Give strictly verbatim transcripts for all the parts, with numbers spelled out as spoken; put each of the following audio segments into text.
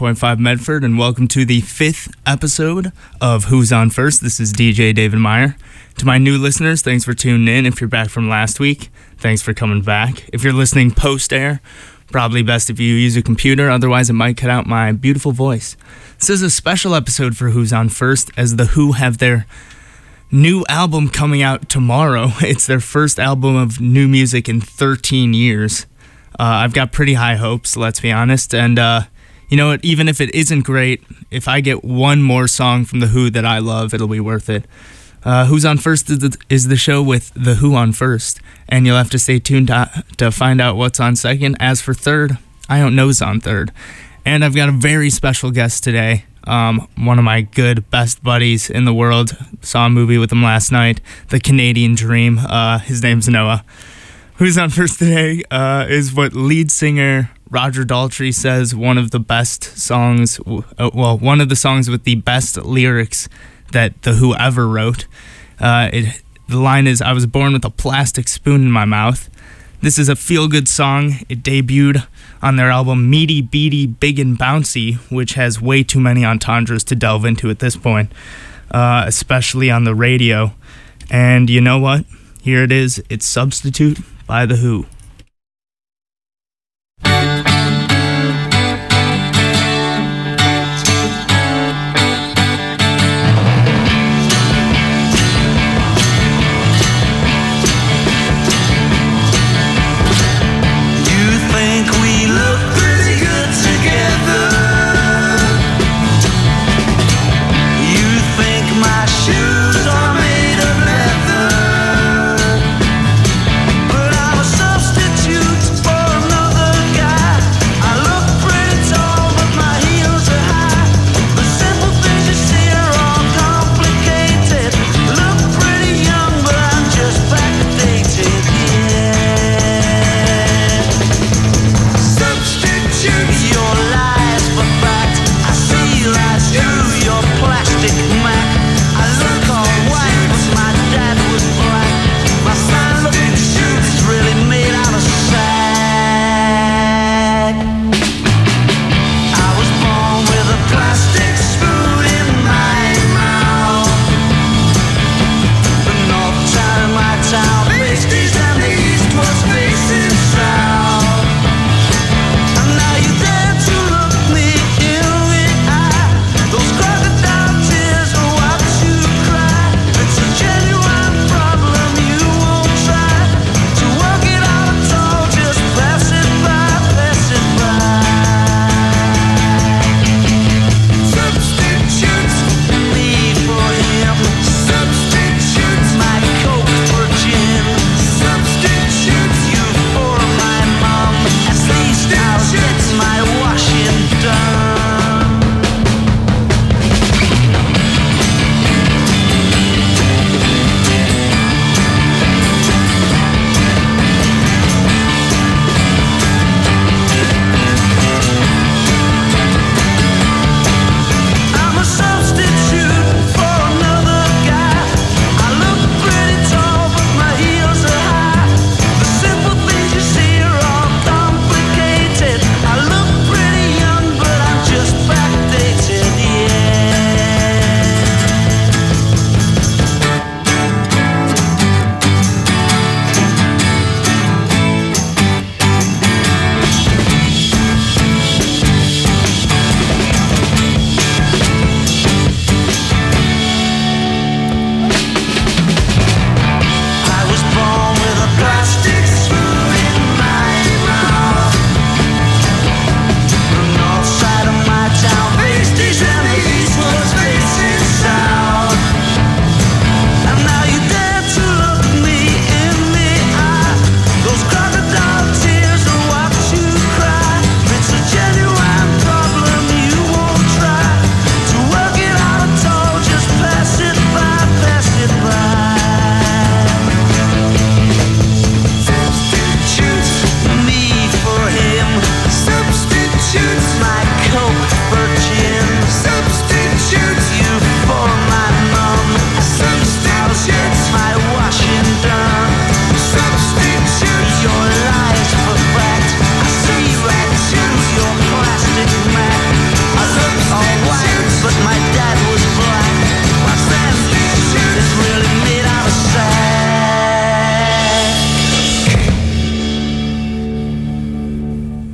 point five Medford, and welcome to the fifth episode of Who's On First. This is D J David Meyer. To my new listeners, thanks for tuning in. If you're back from last week, thanks for coming back. If you're listening post-air, probably best if you use a computer, otherwise it might cut out my beautiful voice. This is a special episode for Who's On First, as The Who have their new album coming out tomorrow. It's their first album of new music in thirteen years. Uh, I've got pretty high hopes, let's be honest, and uh, you know what, even if it isn't great, if I get one more song from The Who that I love, it'll be worth it. Uh, Who's On First is the, is the show with The Who on first, and you'll have to stay tuned to, to find out what's on second. As for third, I don't know's on third. And I've got a very special guest today, um, one of my good, best buddies in the world. Saw a movie with him last night, The Canadian Dream. Uh, his name's Noah. Who's On First today uh, is what lead singer Roger Daltrey says one of the best songs, uh, well, one of the songs with the best lyrics that The Who ever wrote. Uh, it, the line is, "I was born with a plastic spoon in my mouth." This is a feel-good song. It debuted on their album Meaty, Beady, Big and Bouncy, which has way too many entendres to delve into at this point, uh, especially on the radio. And you know what? Here it is. It's Substitute by The Who. But I'm a substitute for another guy.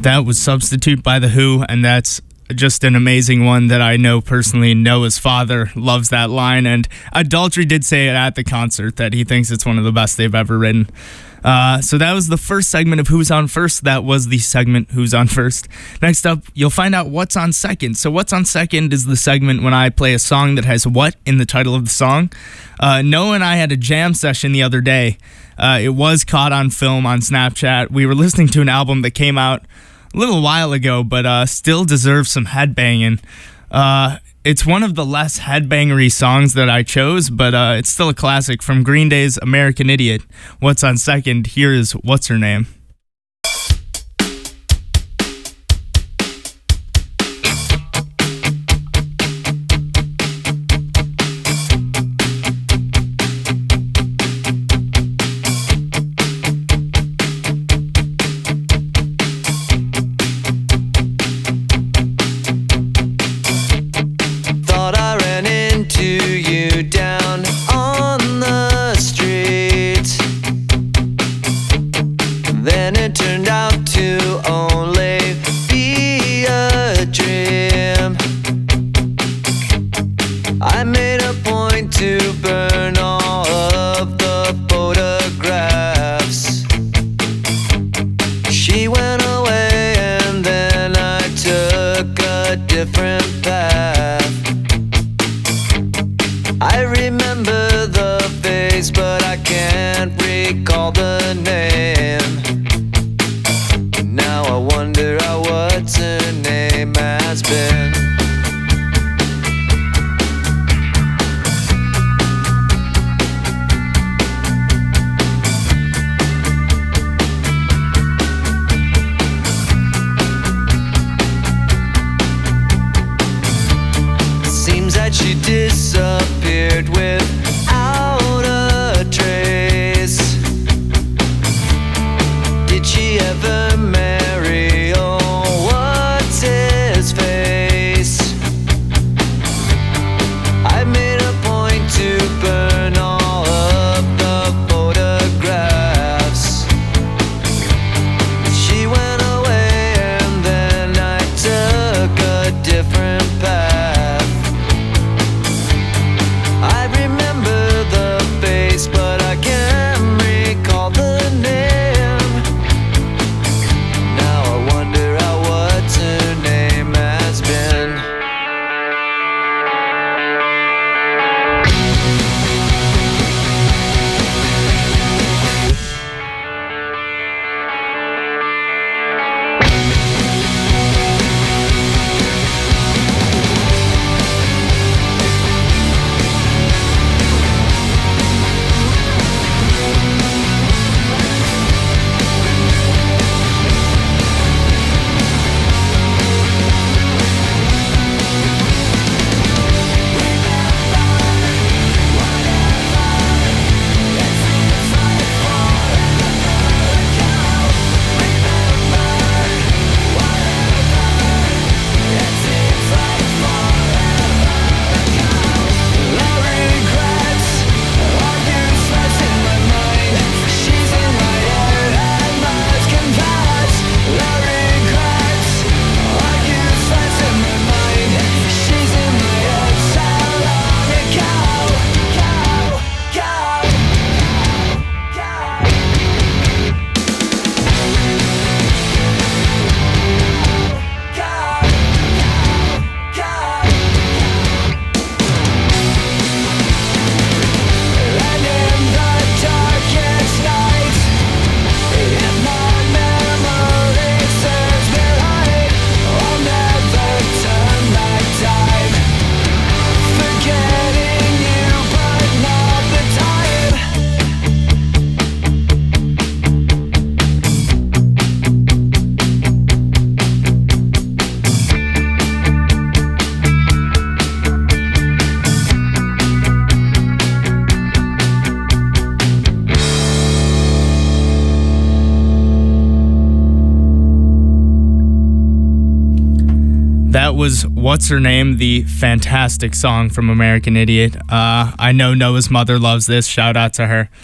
That was Substitute by The Who, and that's just an amazing one that I know personally. Noah's father loves that line, and Adultery did say it at the concert that he thinks it's one of the best they've ever written. Uh, so that was the first segment of Who's On First. That was the segment Who's On First. Next up, you'll find out What's On Second. So What's On Second is the segment when I play a song that has what in the title of the song. Uh, Noah and I had a jam session the other day. Uh, it was caught on film on Snapchat. We were listening to an album that came out a little while ago, but uh, still deserves some headbanging. Uh, it's one of the less headbangery songs that I chose, but uh, it's still a classic from Green Day's American Idiot. What's On Second? Here is What's Her Name? That was What's Her Name, the fantastic song from American Idiot. Uh, I know Noah's mother loves this. Shout out to her.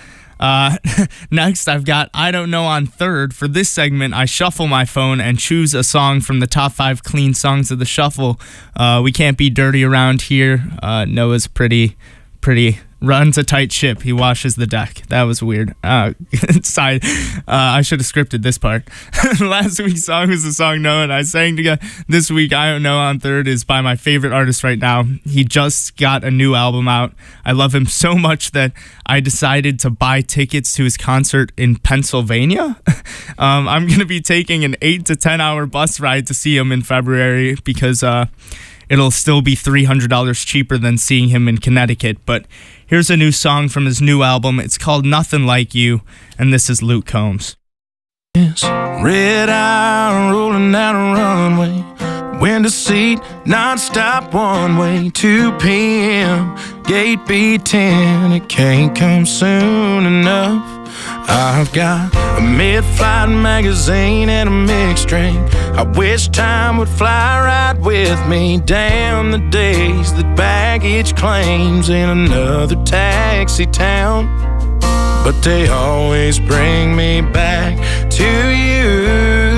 Uh, next, I've got I Don't Know on third. For this segment, I shuffle my phone and choose a song from the top five clean songs of the shuffle. Uh, we can't be dirty around here. Uh, Noah's pretty, pretty... runs a tight ship. He washes the deck. That was weird. Uh, side. Uh, I should have scripted this part. Last week's song was the song Noah and I sang together. This week, I Don't Know on third is by my favorite artist right now. He just got a new album out. I love him so much that I decided to buy tickets to his concert in Pennsylvania. um, I'm going to be taking an eight to ten hour bus ride to see him in February because uh, it'll still be three hundred dollars cheaper than seeing him in Connecticut. But here's a new song from his new album. It's called Nothing Like You, and this is Luke Combs. Red eye rolling down a runway, window seat, non-stop one way, two p.m., gate B ten, it can't come soon enough. I've got a mid-flight magazine and a mixed drink. I wish time would fly right with me. Damn the days that baggage claims in another taxi town, but they always bring me back to you.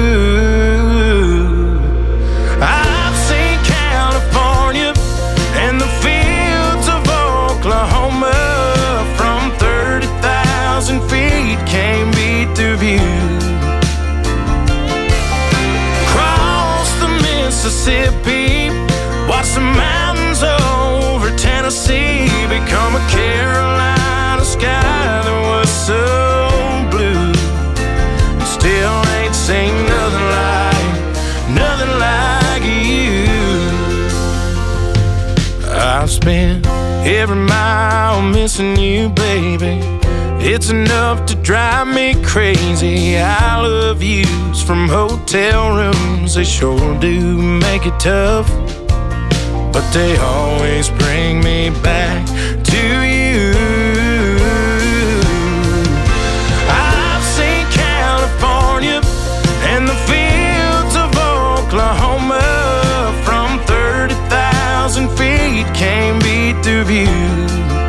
I've seen California and the fields of Oklahoma from thirty thousand feet, can't beat the view. Cross the Mississippi, watch the mountains over Tennessee become a Carolina sky that was so blue. Still ain't seen nothing like, nothing like you. I've spent every mile missing you, baby. It's enough to drive me crazy. I love yous from hotel rooms, they sure do make it tough, but they always bring me back to you. I've seen California and the fields of Oklahoma from thirty thousand feet, can't beat the view.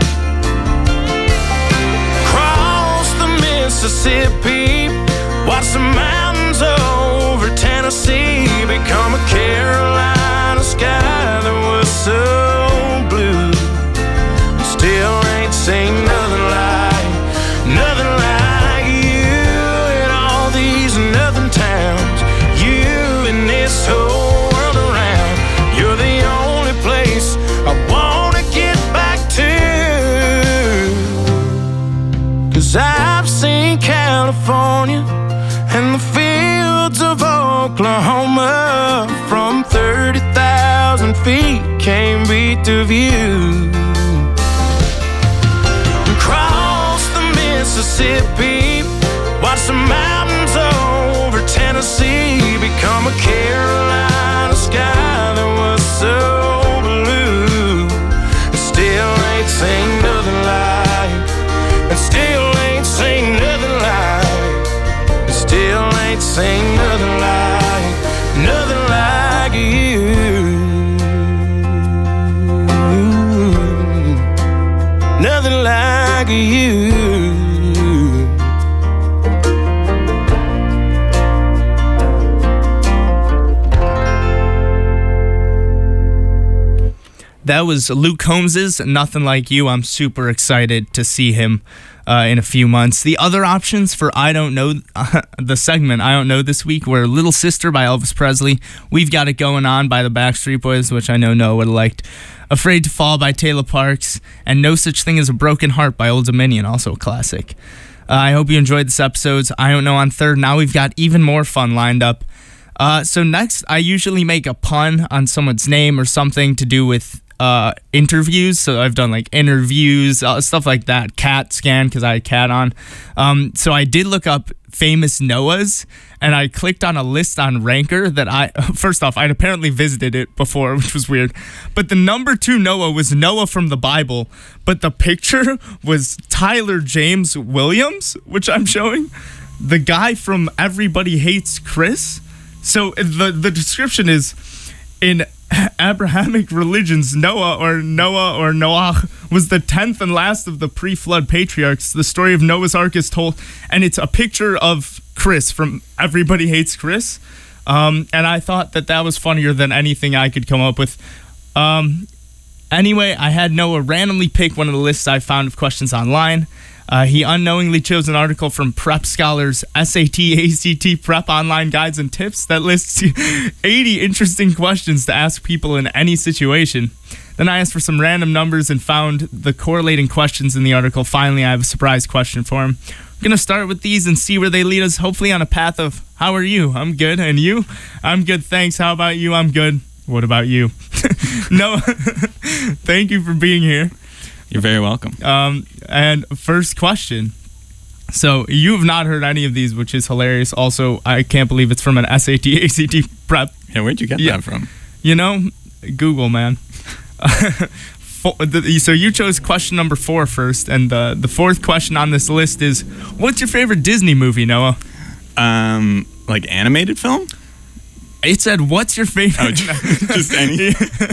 Cross the Mississippi, watch the mountains over Tennessee become a Carolina sky that was so blue. Still ain't seen nothing like, nothing like you in all these nothing towns. You in this whole world around. You're the only place I wanna get back to. 'Cause I've seen California and the fields of Oklahoma from thirty thousand feet, can't beat the view. Cross the Mississippi, watch the mountains over Tennessee become a Carolina sky that was so blue. Still ain't seen nothing like, and still ain't seen nothing like, still ain't seen nothing like, nothing like you. Nothing like you. That was Luke Combs's Nothing Like You. I'm super excited to see him uh, in a few months. The other options for I Don't Know, uh, the segment I Don't Know this week, were Little Sister by Elvis Presley, We've Got It Going On by the Backstreet Boys, which I know Noah would have liked, Afraid to Fall by Taylor Parks, and No Such Thing as a Broken Heart by Old Dominion, also a classic. Uh, I hope you enjoyed this episode's I Don't Know on third. Now we've got even more fun lined up. Uh, so next, I usually make a pun on someone's name or something to do with uh, interviews. So I've done like interviews, uh, stuff like that, cat scan, because I had cat on. Um, so I did look up famous Noahs, and I clicked on a list on Ranker that I, first off, I'd apparently visited it before, which was weird. But the number two Noah was Noah from the Bible, but the picture was Tyler James Williams, which I'm showing, the guy from Everybody Hates Chris. So the the description is, in Abrahamic religions, Noah or Noah or Noah was the tenth and last of the pre-flood patriarchs. The story of Noah's Ark is told, and it's a picture of Chris from Everybody Hates Chris. Um, and I thought that that was funnier than anything I could come up with. Um, anyway, I had Noah randomly pick one of the lists I found of questions online. Uh, he unknowingly chose an article from Prep Scholar's S A T, A C T Prep Online Guides and Tips that lists eighty interesting questions to ask people in any situation. Then I asked for some random numbers and found the correlating questions in the article. Finally, I have a surprise question for him. I'm going to start with these and see where they lead us, hopefully on a path of, how are you? I'm good. And you? I'm good, thanks. How about you? I'm good. What about you? No, thank you for being here. You're very welcome. Um, and first question. So you have not heard any of these, which is hilarious. Also, I can't believe it's from an S A T, A C T prep. Yeah, where'd you get Yeah. that from? You know, Google, man. So you chose question number four first, and the, the fourth question on this list is, what's your favorite Disney movie, Noah? Um, like animated film? It said, what's your favorite? Oh, just any?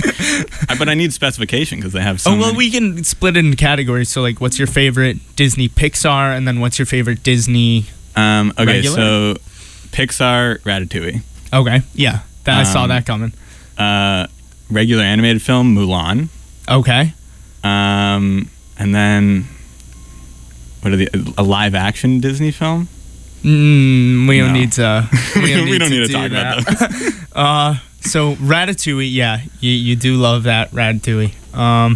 I- but I need specification because they have so Oh, well, many. we can split it into categories. So, like, what's your favorite Disney Pixar, and then what's your favorite Disney... Um, okay, Regular? so Pixar, Ratatouille. Okay, yeah, that, I saw Um, that coming. Uh, regular animated film, Mulan. Okay. Um, and then, what are the, a live action Disney film? Mm, we don't No. need to. We don't need, we don't to, need to do talk that. about those. uh, so Ratatouille, yeah, you you do love that Ratatouille. Um,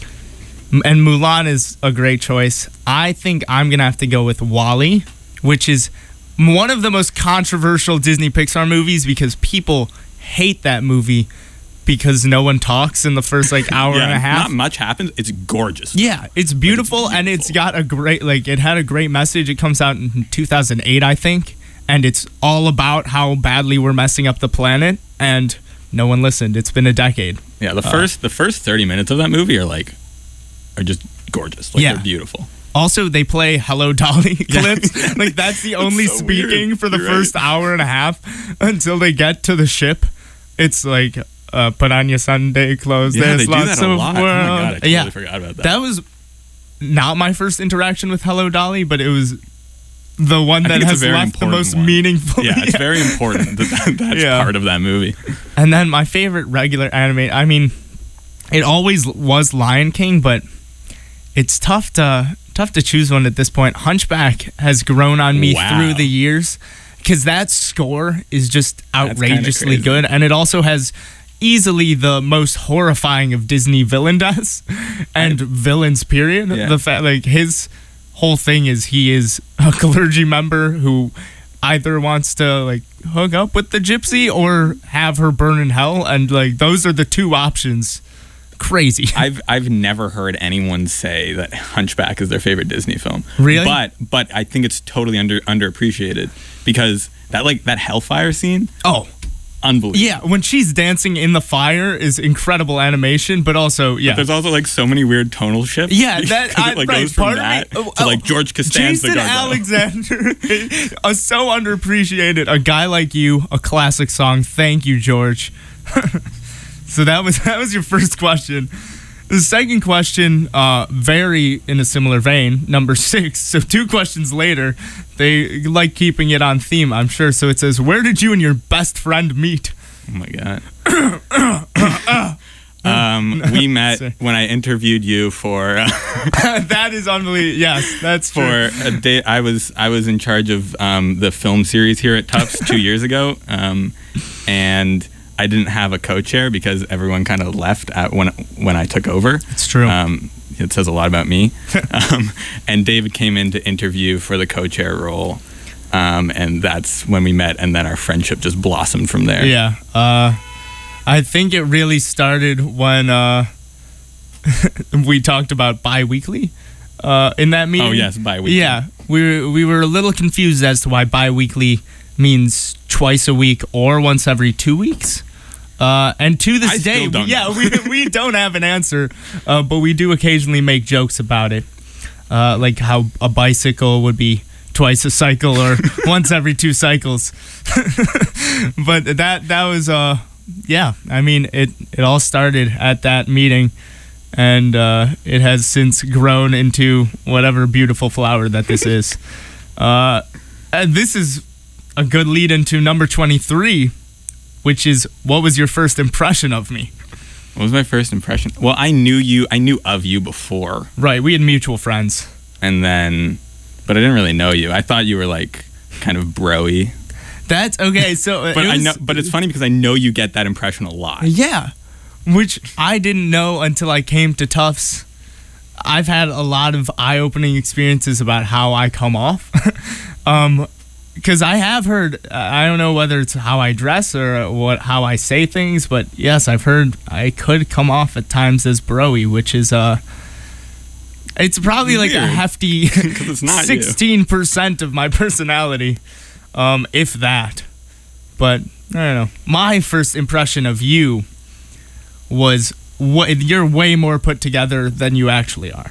m- and Mulan is a great choice. I think I'm gonna have to go with WALL-E, which is one of the most controversial Disney Pixar movies because people hate that movie because no one talks in the first like hour yeah, and a half. not much happens. It's gorgeous. Yeah, it's beautiful, and it's got a great, like, it had a great message. It comes out in two thousand eight, I think, and it's all about how badly we're messing up the planet, and no one listened. It's been a decade. Yeah, the Uh, first the first thirty minutes of that movie are like, are just gorgeous. Like, Yeah. they're beautiful. Also, they play Hello Dolly Yeah. clips. Like, that's the only so weird. speaking for the You're first hour and a half until they get to the ship. It's like, uh, put on your Sunday clothes. Yeah, There's they do lots that a of lot. world. Oh my god, I totally yeah, forgot about that. that was not my first interaction with Hello Dolly, but it was the one I that think it's a has very left the important most one. meaningful. Yeah, it's very important that, that that's Yeah. part of that movie. And then my favorite regular anime, I mean, it always was Lion King, but it's tough to tough to choose one at this point. Hunchback has grown on me Wow. through the years because that score is just kinda outrageously crazy. good, and it also has easily the most horrifying of Disney villain deaths and villains. Period. Yeah. The fact, like, his whole thing is he is a clergy member who either wants to like hook up with the gypsy or have her burn in hell, and like those are the two options. Crazy. I've I've never heard anyone say that Hunchback is their favorite Disney film. Really? But but I think it's totally under underappreciated because that like that Hellfire scene, Oh, unbelievable. yeah. When she's dancing in the fire is incredible animation, but also, yeah. There's also like so many weird tonal shifts. Yeah, that 'Cause I, it, like, right, goes from part that of me, to like George Costanza. Jason Gargoyle. Alexander is so underappreciated. A guy like you, a classic song. Thank you, George. So that was that was your first question. The second question, uh, very in a similar vein, number six. So two questions later, they like keeping it on theme, I'm sure. So it says, where did you and your best friend meet? Oh my god. um, we met Sorry. when I interviewed you for uh, That is unbelievable. Yes, that's for true. a day. I was I was in charge of um, the film series here at Tufts two years ago, um, and I didn't have a co-chair because everyone kind of left at when when I took over. It's true. Um, it says a lot about me. um, and David came in to interview for the co-chair role, um, and that's when we met. And then our friendship just blossomed from there. Yeah. Uh, I think it really started when uh, we talked about bi-weekly uh, in that meeting. Oh yes, bi-weekly. Yeah. We were, we were a little confused as to why bi-weekly means twice a week or once every two weeks. Uh, and to this I day, still don't we, yeah, know. we, we don't have an answer, uh, but we do occasionally make jokes about it. Uh, like how a bicycle would be twice a cycle or once every two cycles. But that that was uh yeah. I mean, it, it all started at that meeting, and uh, it has since grown into whatever beautiful flower that this is. Uh, and this is a good lead into number twenty-three, which is, what was your first impression of me? What was my first impression? Well, I knew you. I knew of you before. Right, we had mutual friends. And then, but I didn't really know you. I thought you were like kind of bro-y. That's okay. So, but it I was, know. But it's funny because I know you get that impression a lot. Yeah, which I didn't know until I came to Tufts. I've had a lot of eye-opening experiences about how I come off. um, because I have heard, I don't know whether it's how I dress or what how I say things, but yes, I've heard I could come off at times as bro-y, which is uh, it's probably like Weird. a hefty it's not sixteen percent of my personality, um, if that. But I don't know. My first impression of you was what you're way more put together than you actually are.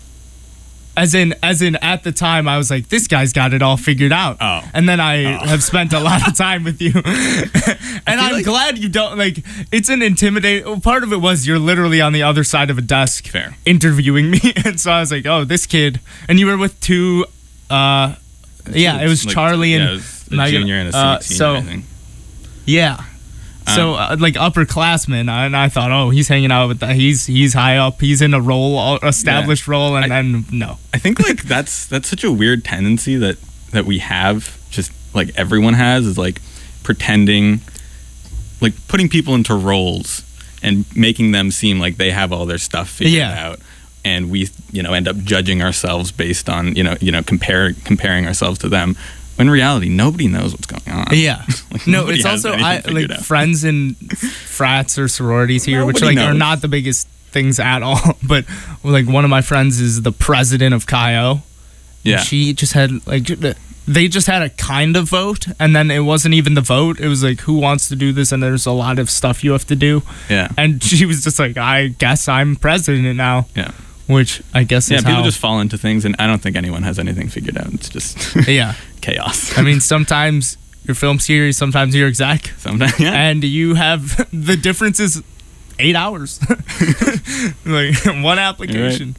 As in, as in, at the time, I was like, this guy's got it all figured out. Oh. And then I Oh. have spent a lot of time with you. And I'm like- glad you don't, like, it's an intimidating, part of it was you're literally on the other side of a desk Fair. interviewing me. And so I was like, oh, this kid. And you were with two, uh, yeah, it was Like, Charlie and yeah, it was a Megan. junior and a Uh, senior, so- I think. Yeah. So uh, like upperclassmen, and I thought, oh, he's hanging out with that. He's he's high up. He's in a role, established role, and I- then no. I think like that's that's such a weird tendency that that we have, just like everyone has, is like pretending, like putting people into roles and making them seem like they have all their stuff figured Yeah. out, and we you know end up judging ourselves based on you know you know compare comparing ourselves to them. When in reality, nobody knows what's going on. Yeah. Like, No, nobody it's has also anything I figured like out. friends in frats or sororities here, which Nobody like are knows. not the biggest things at all. But like one of my friends is the president of Chi O. Yeah. She just had like they just had a kind of vote, and then it wasn't even the vote. It was like, who wants to do this? And there's a lot of stuff you have to do. Yeah. And she was just like, I guess I'm president now. Yeah. Which I guess Yeah, is people how, just fall into things, and I don't think anyone has anything figured out. It's just yeah. chaos. I mean, sometimes you're film series, sometimes you're exec, Sometimes, yeah. and you have the difference is eight hours, like one application.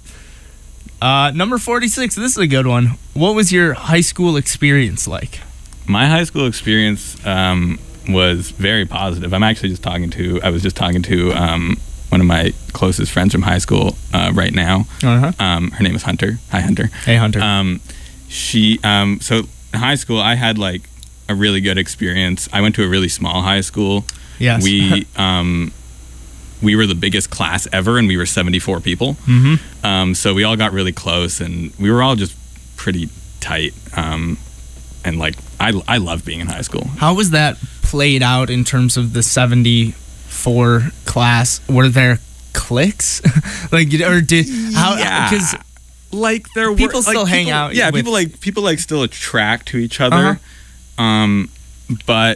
Uh, number forty-six. This is a good one. What was your high school experience like? My high school experience um, was very positive. I'm actually just talking to, I was just talking to um, one of my closest friends from high school uh, right now. Uh-huh. Um, her name is Hunter. Hi, Hunter. Hey, Hunter. Um, she, um, so in high school, I had like a really good experience. I went to a really small high school. Yes. We, um, we were the biggest class ever, and we were seventy-four people. Mm-hmm. Um, so we all got really close, and we were all just pretty tight. Um, and like, I, I loved being in high school. How was that played out in terms of the seventy-four class? Were there cliques? like, or did how? Yeah. Because Like there were People like, still hang people- out Yeah, with- people like people like still attract to each other. Uh-huh. Um, but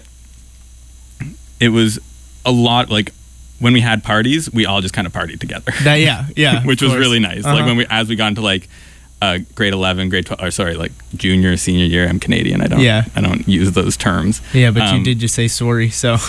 it was a lot like when we had parties, we all just kind of partied together. that, yeah, yeah, Which of was course. really nice. Like Uh-huh. when we as we got into like uh, grade eleven, grade twelve, or sorry, like junior, senior year. I'm Canadian. I don't. Yeah. I don't use those terms. Yeah, but you Um, did just say sorry, so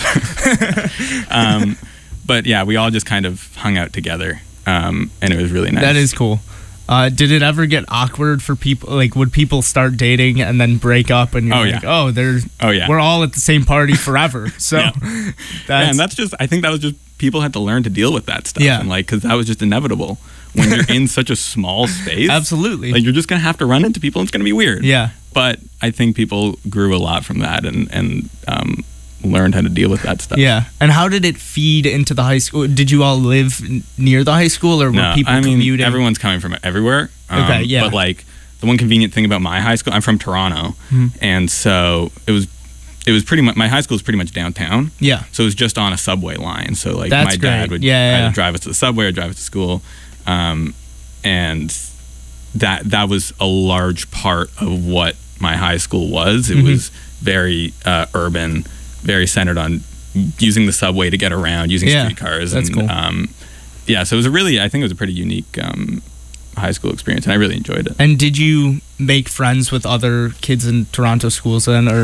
Um, but yeah, we all just kind of hung out together, um, and it was really nice. that is cool. Uh, did it ever get awkward for people? Like, would people start dating and then break up, and you're Oh, like, yeah. "Oh, there's Oh yeah. we're all at the same party forever." So Yeah. that's, Yeah, and that's just I think that was just people had to learn to deal with that stuff. Yeah. And like because that was just inevitable when you're in such a small space. absolutely, Like you're just gonna have to run into people. And it's gonna be weird. yeah. But I think people grew a lot from that and and um, learned how to deal with that stuff. Yeah, and how did it feed into the high school? Did you all live n- near the high school, or were No, people I mean commuting? everyone's coming from everywhere. Um, Okay, yeah. But like the one convenient thing about my high school, I'm from Toronto, Mhm. and so it was it was pretty much my high school was pretty much downtown. Yeah, So it was just on a subway line. So like That's my dad great. would Yeah, yeah, either yeah. drive us to the subway or drive us to school, um, and that that was a large part of what my high school was. It Mhm. was very uh, urban, very centered on using the subway to get around, using Yeah, streetcars. that's and, cool. Um, yeah, so it was a really, I think it was a pretty unique um, high school experience, and I really enjoyed it. and did you make friends with other kids in Toronto schools then, or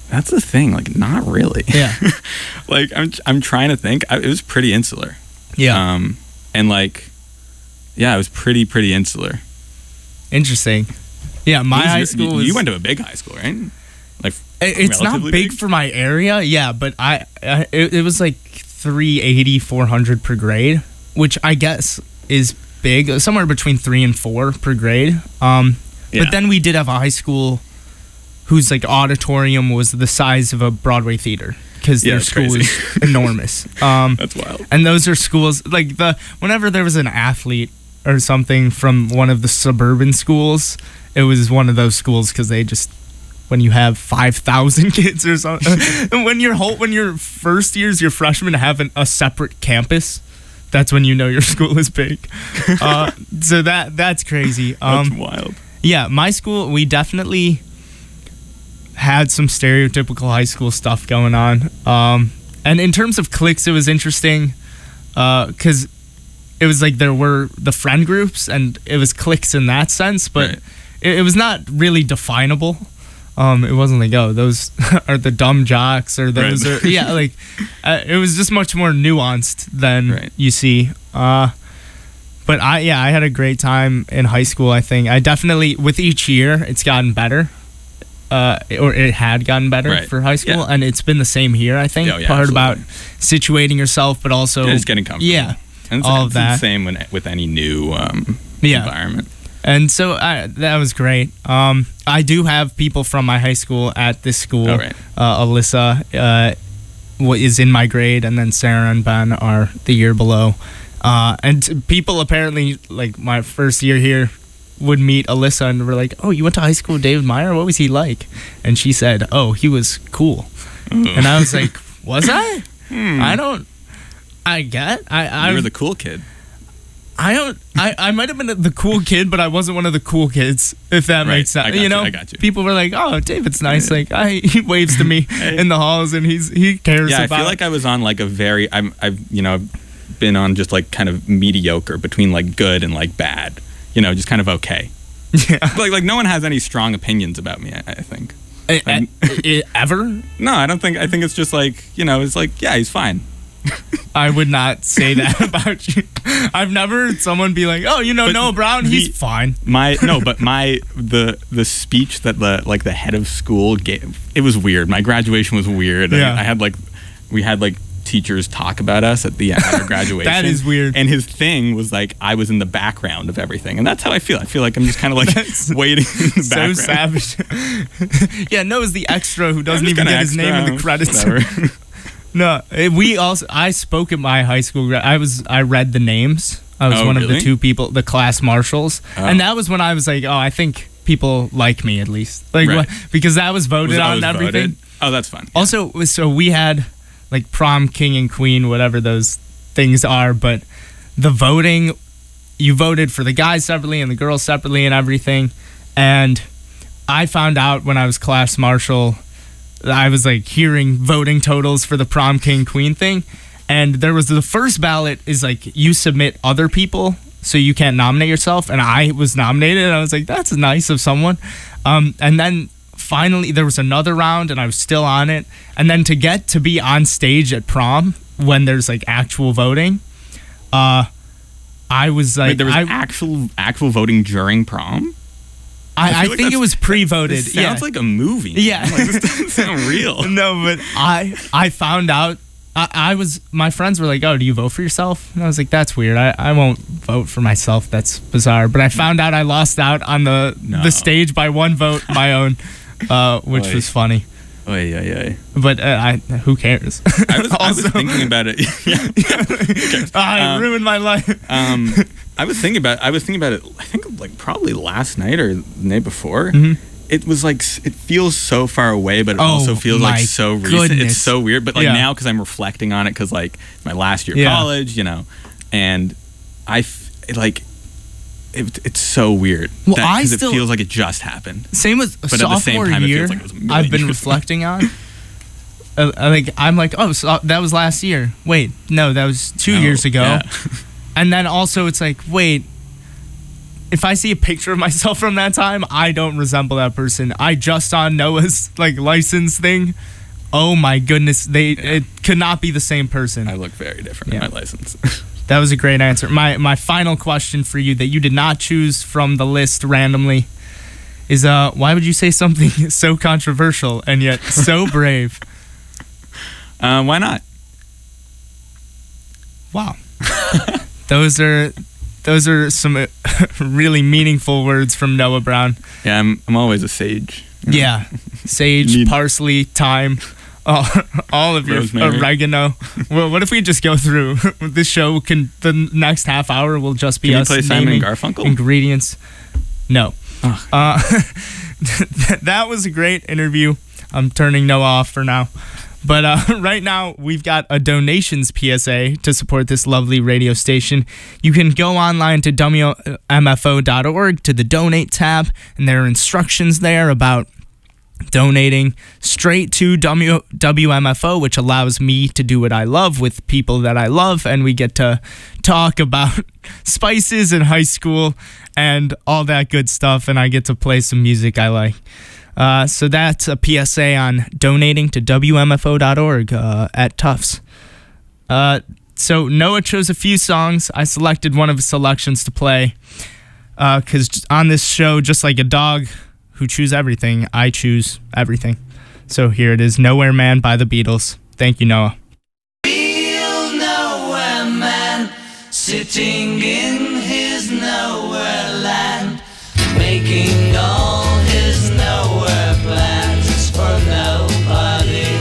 That's the thing. Like, not really. Yeah. Like, I'm I'm trying to think. I, it was pretty insular. Yeah. Um, and like, yeah, it was pretty pretty insular. Interesting. Yeah, my What was high your- school you, was. you went to a big high school, right? Like, It- It's not relatively big, for my area, yeah, but I, I it, it was like three eighty, four hundred per grade, which I guess is big, somewhere between three and four per grade. Um, Yeah. But then we did have a high school whose like auditorium was the size of a Broadway theater because Yeah, their that's school crazy. is enormous. Um, That's wild. and those are schools like the whenever there was an athlete or something from one of the suburban schools, it was one of those schools because they just when you have five thousand kids or something, and when your whole when your first years, your freshmen have an, a separate campus, that's when you know your school is big. Uh, so that that's crazy. Um, That's wild. yeah, my school, we definitely had some stereotypical high school stuff going on. Um, and in terms of cliques, it was interesting because it was like there were the friend groups and it was cliques in that sense, but Right. it, it was not really definable. Um, it wasn't like, oh, those are the dumb jocks or those Right. are, yeah, like uh, it was just much more nuanced than Right. you see. Uh, but I, yeah, I had a great time in high school. I think I definitely, with each year, it's gotten better, uh, or it had gotten better Right. for high school, Yeah. and it's been the same here. I think Oh, yeah, part about absolutely. situating yourself, but also Yeah, just getting comfortable. Yeah, And it's, all of it's that. the same when, with any new um, Yeah. environment. And so I, that was great. Um, I do have people from my high school at this school. Oh, right. uh, Alyssa uh, wa- is in my grade, and then Sarah and Ben are the year below. Uh, and t- people apparently, like my first year here, would meet Alyssa and were like, "Oh, you went to high school with David Meyer? What was he like?" And she said, "Oh, he was cool." And I was like, "Was I? I don't. I get. I. I Hmm. You were the cool kid. I don't. I, I might have been the cool kid, but I wasn't one of the cool kids. If that Right. makes sense, I got you you, know. I got you. People were like, "Oh, David's nice." Like, I he waves to me in the halls, and he's he cares Yeah, I about. feel like I was on like a very I'm I've you know been on just like kind of mediocre between like good and like bad. You know, just kind of okay. yeah. Like like no one has any strong opinions about me. I, I think. I- I- I- ever. No, I don't think. I think it's just like you know. It's like yeah, he's fine. I would not say that about you. I've never heard someone be like, "Oh, you know, But Noah Brown, he's the- fine." My no, but my the the speech that the like the head of school gave, it was weird. My graduation was weird. Yeah. I, I had like we had like teachers talk about us at the end of our graduation. That is weird. And his thing was like I was in the background of everything, and that's how I feel. I feel like I'm just kind of like That's waiting in the So background. savage. Yeah, Noah's the extra who doesn't I'm just even kinda get his name in the extra, credits. whatever. No, eh, we also. I spoke at my high school. gra- I was. I read the names. I was Oh, one of the really? two people, the class marshals, Oh. and that was when I was like, "Oh, I think people like me at least," like Right. what, because that was voted Was- I on was and everything. voted. Oh, that's fun. Also, so we had like prom king and queen, whatever those things are, but the voting, you voted for the guys separately and the girls separately and everything. And I found out when I was class marshal, I was like hearing voting totals for the prom king queen thing. And there was the first ballot is like you submit other people so you can't nominate yourself. And I was nominated and I was like, that's nice of someone. Um, and then finally there was another round and I was still on it. And then to get to be on stage at prom when there's like actual voting, uh, I was like, Wait, there was I, actual actual voting during prom. I, I, feel like think it that's- was pre-voted. This Yeah. sounds like a movie. Yeah. Like, this doesn't sound real. No, but I I found out I, I was my friends were like, "Oh, do you vote for yourself?" And I was like, "That's weird. I, I won't vote for myself. That's bizarre." But I found out I lost out on the No. the stage by one vote, my own, uh, which Oy. was funny. Oy, oy, oy. But uh, I who cares? I was, I was thinking about it. yeah. I Um, ruined my life. Um, I was thinking about. I was thinking about it. I think like probably last night or the night before. Mhm. It was like s- it feels so far away, but it Oh, also feels my like so recent. goodness. It's so weird. But like Yeah. now, because I'm reflecting on it, because like my last year of Yeah. college, you know, and I f- it, like. It, it's so weird. Well, that, I 'cause still- it feels like it just happened. Same with at the same sophomore time, it feels year. like it was a million I've been years reflecting on. Uh, I think I'm like, oh, so that was last year. Wait, no, that was two No, years ago. yeah. And then also, it's like, wait, if I see a picture of myself from that time, I don't resemble that person. I just saw Noah's like license thing. Oh my goodness, they yeah. it could not be the same person. I look very different yeah. in my license. That was a great answer. My my final question for you that you did not choose from the list randomly is uh why would you say something so controversial and yet so brave? Uh, why not? Wow. those are those are some really meaningful words from Noah Brown. Yeah, I'm I'm always a sage. You know? Yeah. Sage, Need- parsley, thyme. All, all of your Rosemary. Oregano. Well, what if we just go through this show? Can the next half hour will just be Can us we play Simon and Garfunkel? Ingredients? No. Oh. Uh, that was a great interview. I'm turning Noah off for now. But uh, right now, we've got a donations P S A to support this lovely radio station. You can go online to W M F O dot org to the donate tab, and there are instructions there about donating straight to W M F O, which allows me to do what I love with people that I love, and we get to talk about spices in high school and all that good stuff, and I get to play some music I like. Uh, so that's a P S A on donating to W M F O dot org uh, at Tufts. Uh, so Noah chose a few songs. I selected one of his selections to play because uh, on this show, just like a dog who choose everything, I choose everything. So here it is, Nowhere Man by the Beatles. Thank you, Noah. Real nowhere man, sitting in his nowhere land, making all his nowhere plans for nobody.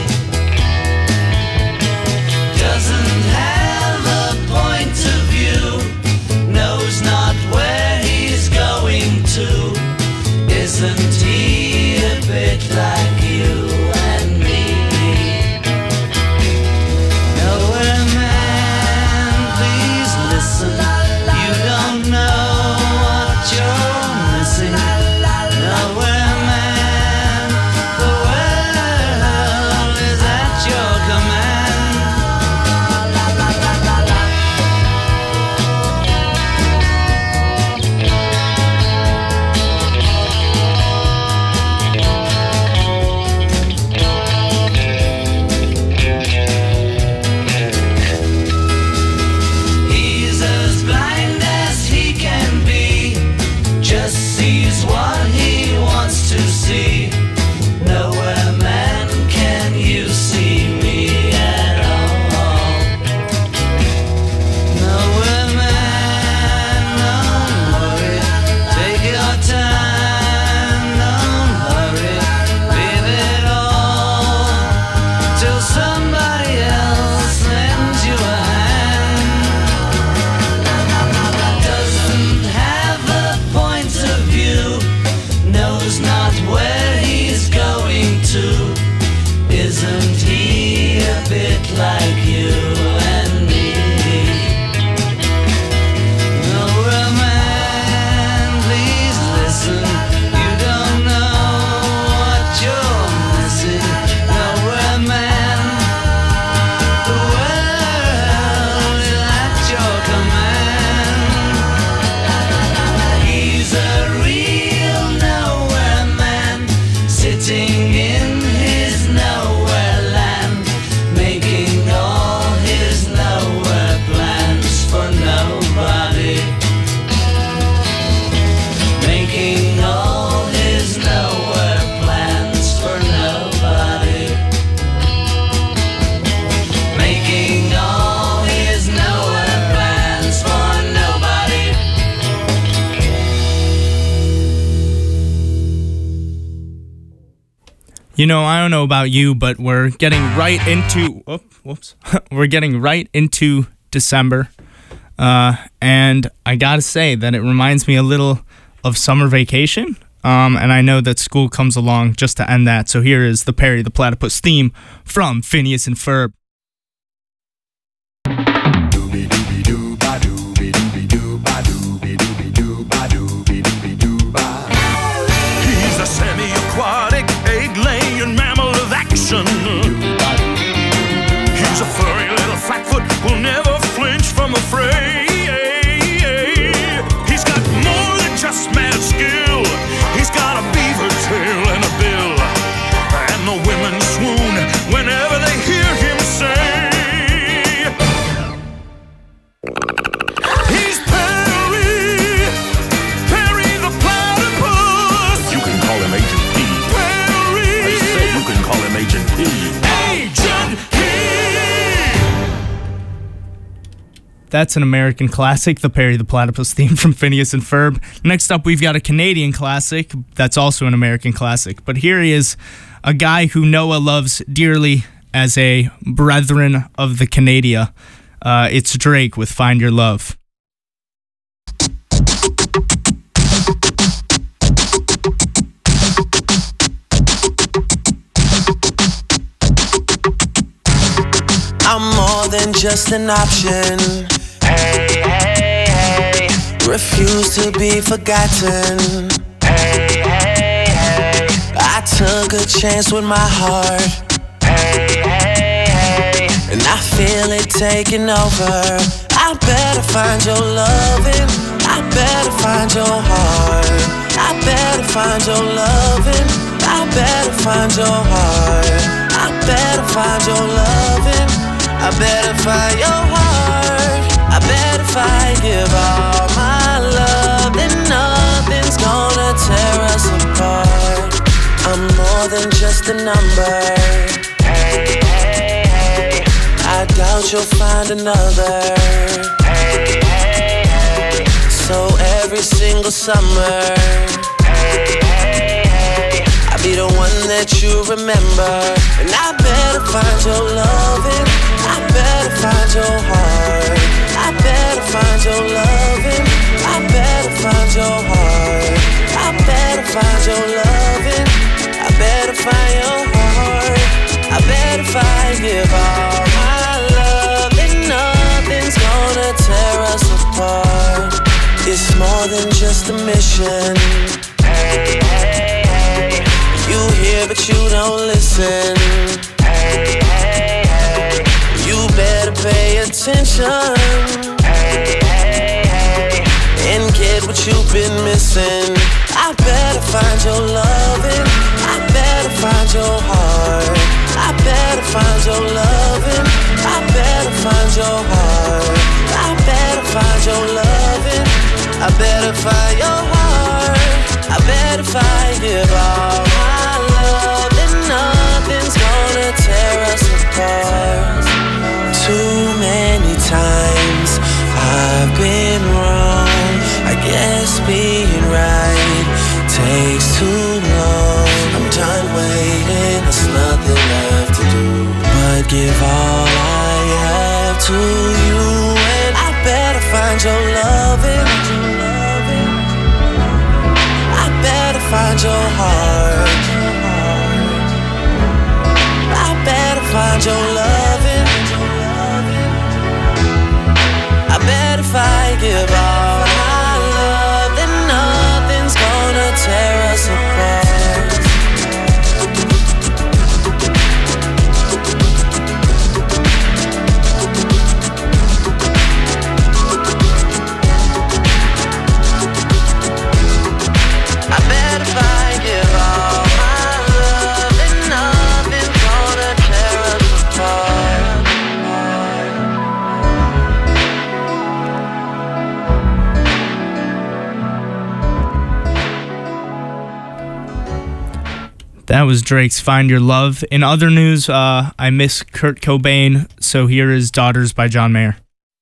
Doesn't have a point of view, knows not where he's going to. Isn't he a bit like you and me? Nowhere man, please listen. You don't know what you're missing. Nowhere man, the world is at your command. He's as blind as he can be, just sees what he wants to see. Nowhere man, can you see me at all? Nowhere man, don't worry, take your time, don't hurry, leave it all till somebody else lends you a hand. Doesn't have a point of view, knows not where he's going to. Isn't he a bit like you and me? Nowhere man, please listen. You don't know what you're missing. Nowhere man, the world is at your command. He's a real nowhere man, sitting in his nowhere land, making all his nowhere plans for nobody. Making all his nowhere plans for nobody. Making all his nowhere plans for nobody. You know, I don't know about you, but we're getting right into whoop, whoops. We're getting right into December. Uh, and I gotta say that it reminds me a little of summer vacation. Um, and I know that school comes along just to end that. So here is the Perry the Platypus theme from Phineas and Ferb. He's a semi-aquatic, egg-laying mammal of action. He's a furry little flatfoot who'll never flinch from a fray. He's got more than just That's an American classic, the Perry the Platypus theme from Phineas and Ferb. Next up, we've got a Canadian classic that's also an American classic. But here he is, a guy who Noah loves dearly as a brethren of the Canada. Uh, it's Drake with Find Your Love. I'm more than just an option. Hey, hey, hey. Refuse to be forgotten. Hey, hey, hey. I took a chance with my heart. Hey, hey, hey. And I feel it taking over. I better find your loving. I better find your heart. I better find your loving. I better find your heart. I better find your loving. I better find your heart. I bet if I give all my love, then nothing's gonna tear us apart. I'm more than just a number. Hey, hey, hey. I doubt you'll find another. Hey, hey, hey. So every single summer, Hey, hey, hey. I'll be the one that you remember. And I better find your loving. I better find your heart. I better find your loving. I better find your heart. I better find your loving. I better find your heart. I bet if I give all my love, then nothing's gonna tear us apart. It's more than just a mission. Hey, hey, hey. You hear but you don't listen. Hey, hey, hey. You better pay attention Hey, hey, hey. and get what you've been missing. I better find your loving. I better find your heart. I better find your loving. I better find your heart. I better find your loving. I better find your heart. I bet if I give all my love, then nothing's gonna tear us apart. Too many times I've been wrong. I guess being right takes too long. I'm done waiting, there's nothing left to do but give all I have to you. And I better find your loving. I better find your heart. I better find your loving. I bet if I give all my love, then nothing's gonna tear us apart. I bet if I give all my love, then nothing's gonna tear us apart. That was Drake's Find Your Love. In other news, uh, I miss Kurt Cobain, so here is Daughters by John Mayer.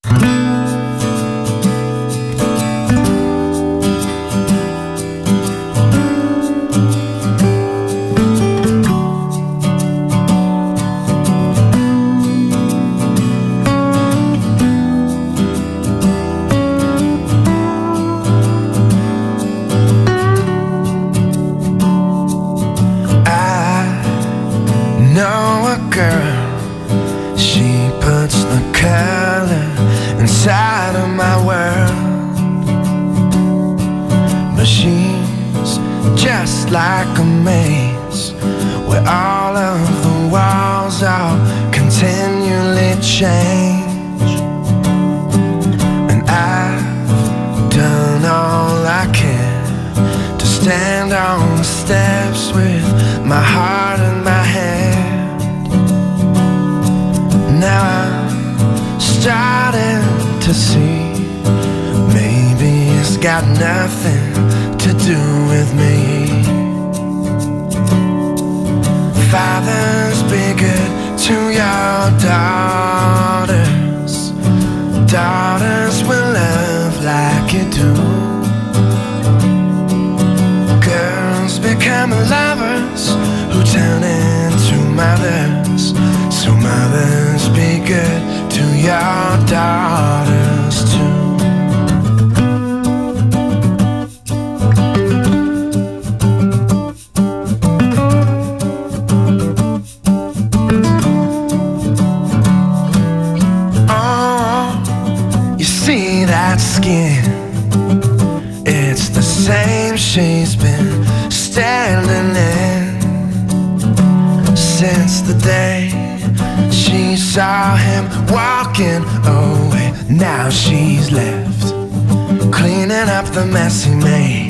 Know a girl, she puts the color inside of my world, but she's just like a maze where all of the walls are continually change. And I've done all I can to stand on the steps with my heart in my hand. Now I'm starting to see maybe it's got nothing to do with me. Fathers, be good to your daughters. daughters will love like you do. Girls become lovers who turn into mothers. So mothers, be good to your daughters too. Skin, it's the same she's been standing in since the day she saw him walking away. Now she's left cleaning up the mess he made.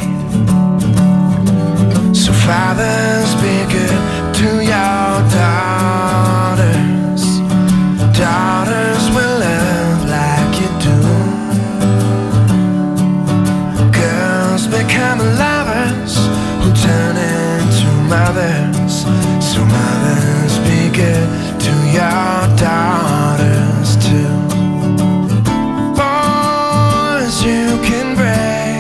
So fathers, be good to your daughters. Daughters will love like you do. Become lovers who turn into mothers. So mothers, be good to your daughters too. Boys, you can break.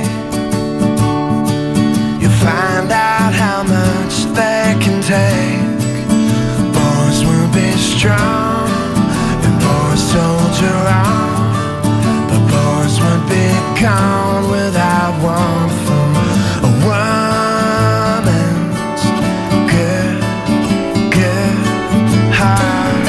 You find out how much they can take. Boys will be strong and boys soldier on. But boys would be gone without one from a woman's good, good heart.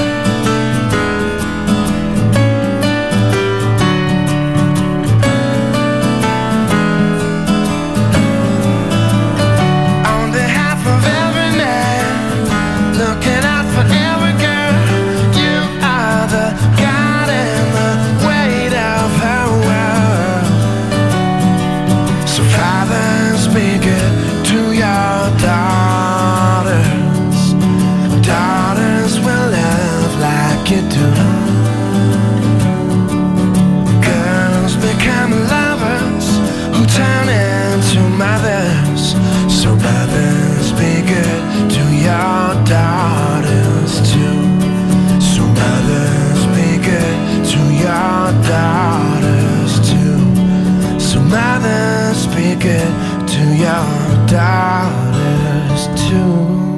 On behalf of every man, looking out for every girl, you are the God and the weight of her world. So fathers, be good to your daughters. Daughters will love like you do. Girls become lovers who turn into mothers. So mothers, be good to your daughters too. So mothers, be good to your daughters too. So mothers, be good to your daughters too.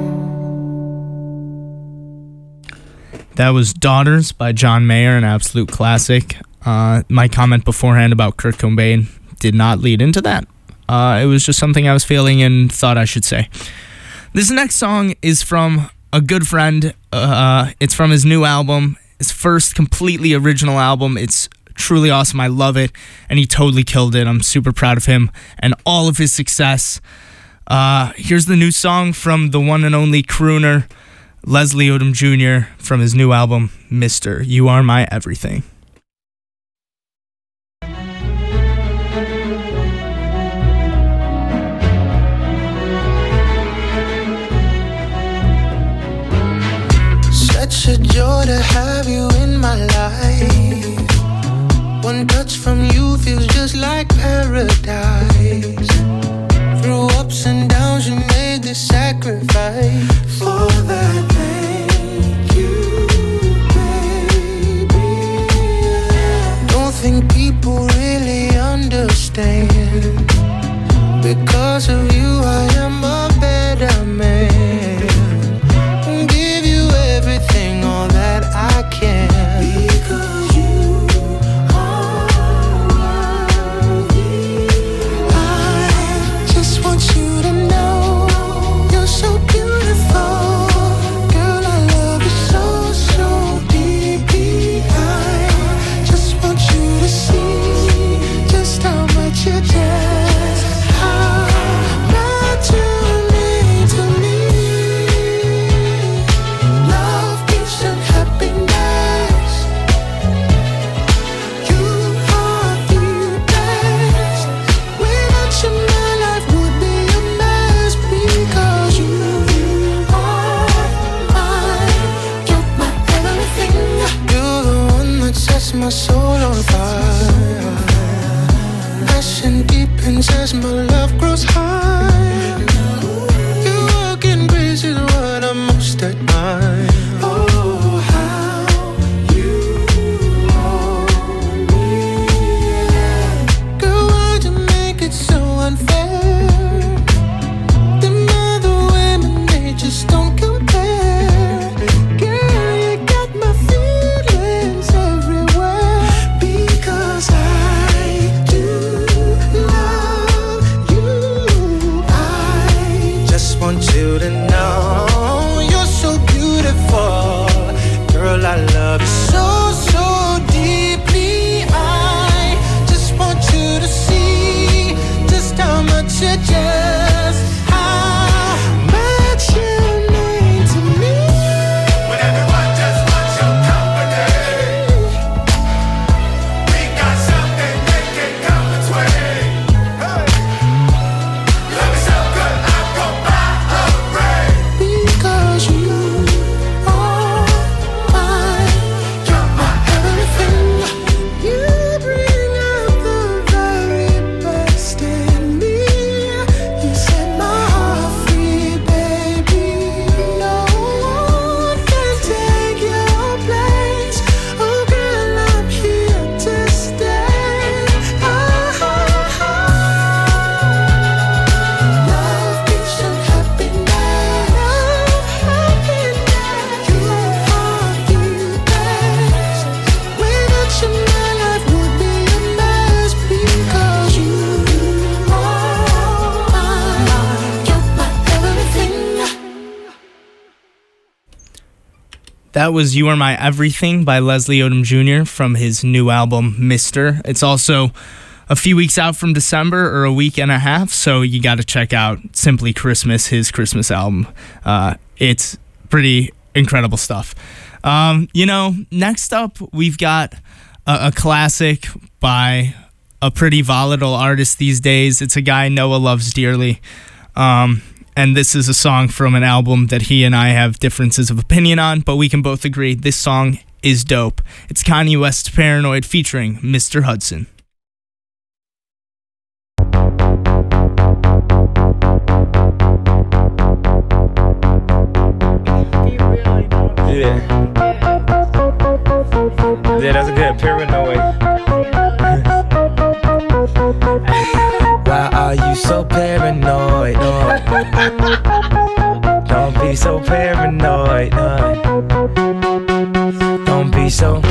That was Daughters by John Mayer, an absolute classic. Uh, my comment beforehand about Kurt Cobain did not lead into that. Uh, it was just something I was feeling and thought I should say. This next song is from a good friend. Uh, it's from his new album, his first completely original album. It's truly awesome. I love it, and he totally killed it. I'm super proud of him and all of his success. Uh, here's the new song from the one and only crooner, Leslie Odom Junior, from his new album, Mister You Are My Everything. Such a joy to have you in my life. One touch from you feels just like paradise. Through ups and downs you made the sacrifice. For that thank you, baby. Don't think people really understand. Because of you I am a better man. Give you everything, all that I can. Because you are worthy. I just want you to know you're so beautiful. Girl, I love you so, so deeply. I just want you to see just how much you dance. How much you mean to me. Love, peace, and happiness. You are the best. Without you, my life would be a mess. Because you are mine. You're my everything. You're the one that sets my soul on fire. Passion deepens as my love grows high. Your walk in grace is what I most admire. Oh, how you hold me. That was You Are My Everything by Leslie Odom Junior from his new album, Mister It's also a few weeks out from December, or a week and a half, so you got to check out Simply Christmas, his Christmas album. Uh, it's pretty incredible stuff. Um, you know, next up, we've got a, a classic by a pretty volatile artist these days. It's a guy Noah loves dearly. Um... And this is a song from an album that he and I have differences of opinion on, but we can both agree this song is dope. It's Kanye West's Paranoid featuring Mister Hudson. Yeah. Yeah, that's a good Paranoid. Why are you so paranoid? No. Don't be so paranoid. No. Don't be so,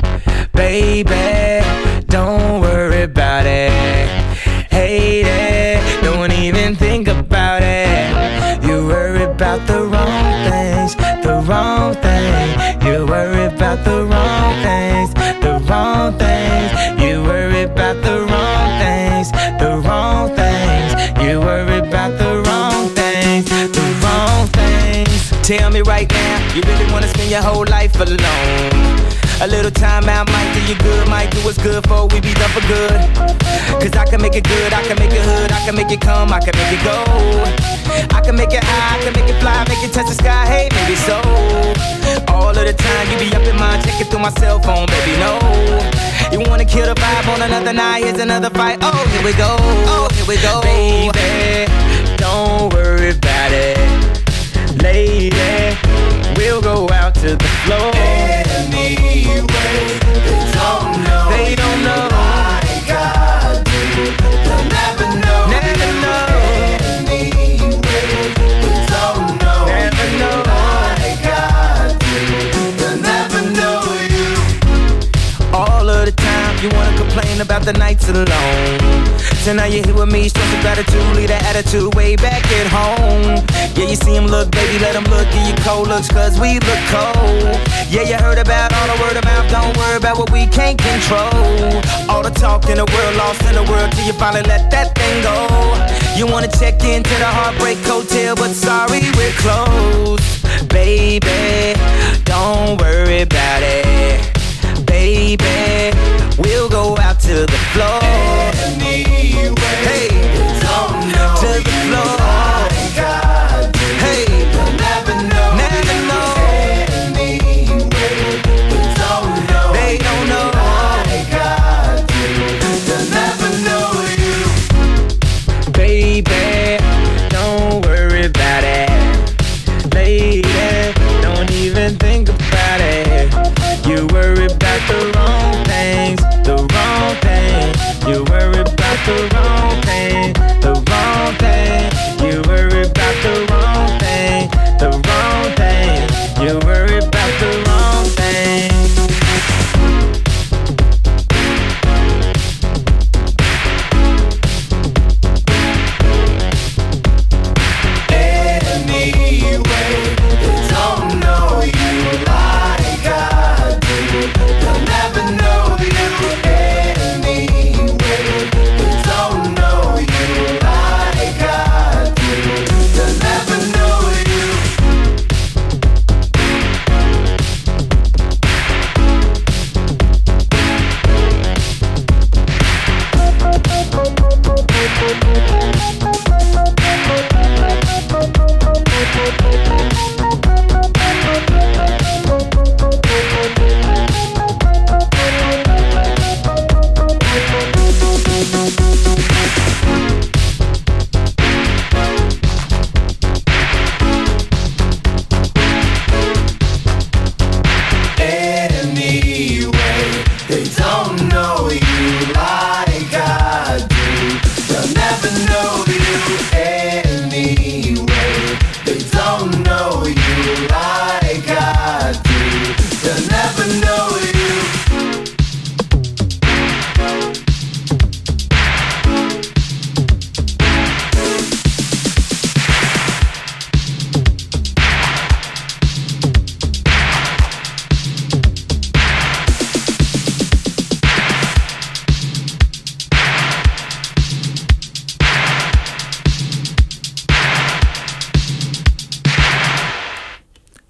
baby. Don't worry about it. Hate it. Don't even think about it. You worry about the wrong things. The wrong thing. You worry about the wrong things. The wrong things. You worry about the wrong things. The wrong things. You worry about the wrong things. The wrong things. Tell me right now, you really wanna spend your whole life alone? A little time out might do you good, might do what's good for we be done for good. Cause I can make it good, I can make it hood, I can make it come, I can make it go. I can make it high, I can make it fly, make it touch the sky, hey, maybe so. All of the time you be up in mind, checking through my cell phone, baby, no. You wanna kill the vibe on another night, here's another fight, oh, here we go, oh, here we go. Baby, don't worry about it. Lady, we'll go out to the floor. Anyway, they don't know. They don't know. Like I do. They'll never know. Never know. Anyway, they don't know. Never know. Like I do. They'll never know you. All of the time, you wanna complain about the nights alone. So now you're here with me, show some gratitude, leave that attitude way back at home. Yeah, you see him look, baby, let him look, give you cold looks, cause we look cold. Yeah, you heard about all the word of mouth, don't worry about what we can't control. All the talk in the world, lost in the world, till you finally let that thing go. You wanna check into the Heartbreak Hotel, but sorry, we're closed. Baby, don't worry about it. Baby, we'll go out to the floor. Anyway, hey, don't know to the floor. Like I do. Hey, they'll never know. Never know. Anyway, they don't know. They don't know. Like I do. They'll never know you. Baby, don't worry about it. Lady, don't even think about it. You worry about the wrong things, the wrong thing. You worry about the wrong thing, the wrong thing. You worry about the wrong thing, the wrong thing. You worry about the wrong thing. Anyway, they don't know you like I do. They'll never know you. Anyway, they don't know you like I do. They'll never know you. Anyway, they don't know you like I do. They'll never know you. Anyway, they don't know you like I do. They'll never know you.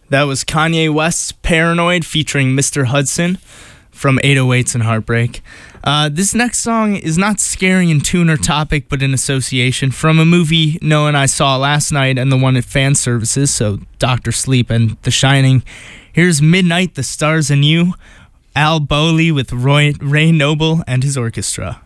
That was Kanye West's Paranoid featuring Mister Hudson from eight oh eights and Heartbreak. Uh, this next song is not scary in tune or topic, but in association from a movie Noah and I saw last night and the one at fan services, so Doctor Sleep and The Shining. Here's Midnight, the Stars and You, Al Bowley with Roy, Ray Noble and his orchestra.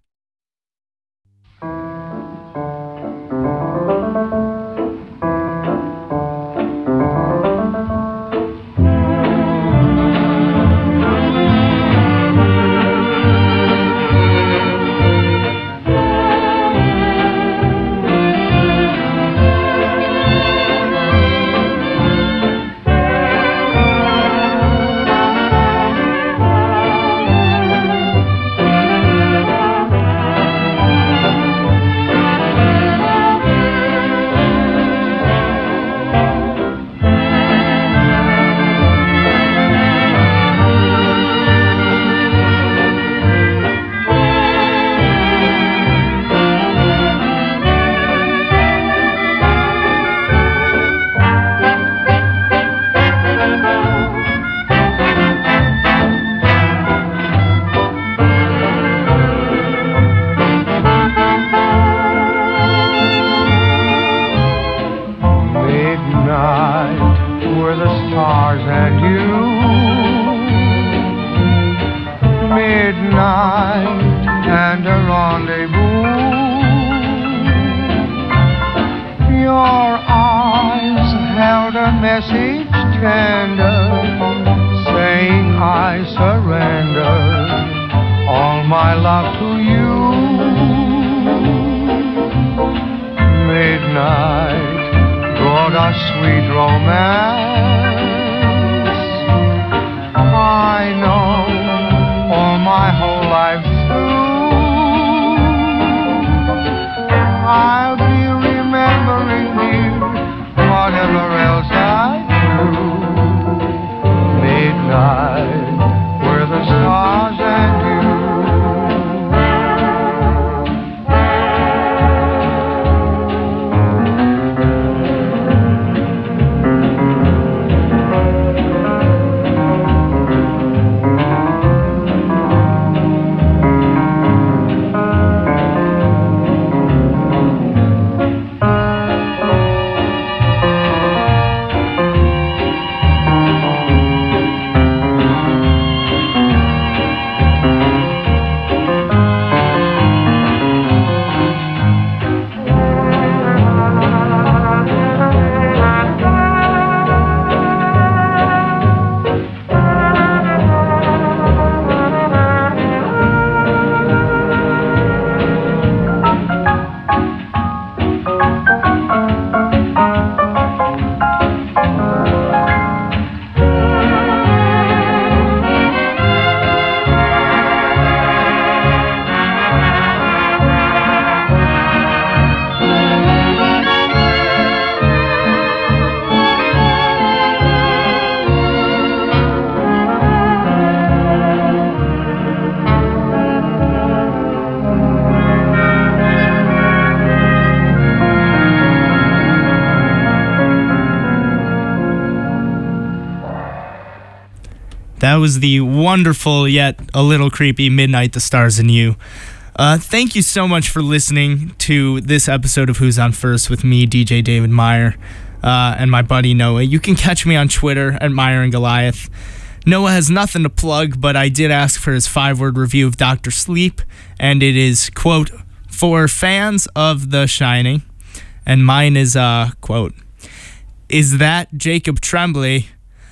That was the wonderful yet a little creepy Midnight, the Stars and You. Uh, thank you so much for listening to this episode of Who's On First with me, D J David Meyer, uh, and my buddy Noah. You can catch me on Twitter at Meyer and Goliath. Noah has nothing to plug, but I did ask for his five-word review of Doctor Sleep, and it is, quote, for fans of The Shining, and mine is, uh, quote, is that Jacob Tremblay?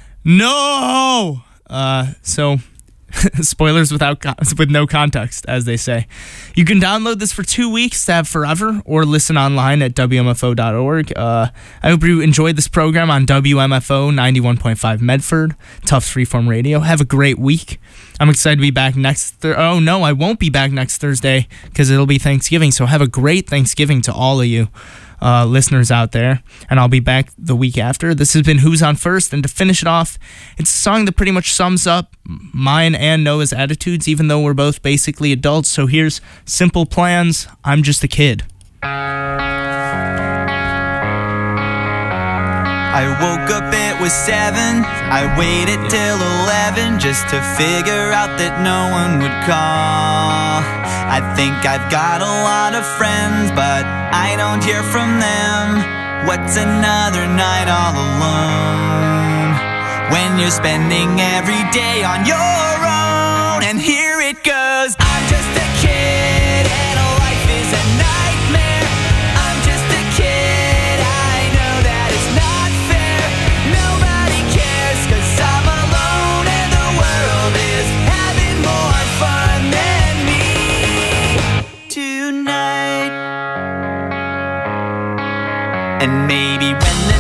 No! Uh, so, spoilers without con- with no context, as they say. You can download this for two weeks to have forever, or listen online at W M F O dot org. Uh, I hope you enjoyed this program on W M F O ninety-one point five Medford, Tufts Freeform Radio. Have a great week. I'm excited to be back next Thursday. Oh, no, I won't be back next Thursday because it'll be Thanksgiving. So have a great Thanksgiving to all of you uh, listeners out there. And I'll be back the week after. This has been Who's On First. And to finish it off, it's a song that pretty much sums up mine and Noah's attitudes, even though we're both basically adults. So here's Simple Plans, I'm Just a Kid. I woke up, it was seven. I waited till eleven just to figure out that no one would call. I think I've got a lot of friends, but I don't hear from them. What's another night all alone when you're spending every day on your own? And here it goes. I'm just a kid and life is a nightmare. I'm just a kid, I know that it's not fair. Nobody cares 'cause I'm alone and the world is having more fun than me tonight. And maybe when the